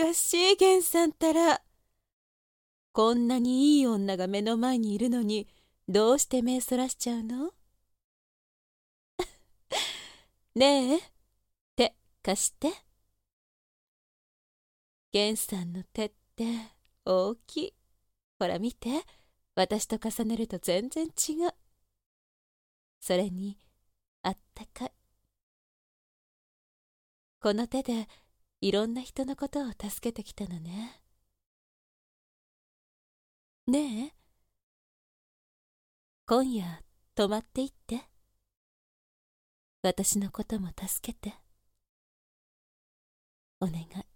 かしいゲンさんったら。こんなにいい女が目の前にいるのに、どうして目そらしちゃうの？ねえ、手貸して。ゲンさんの手って大きい。ほら見て、私と重ねると全然違う。それに、あったかい。この手でいろんな人のことを助けてきたのね。ねえ、今夜泊まっていって。私のことも助けて。お願い。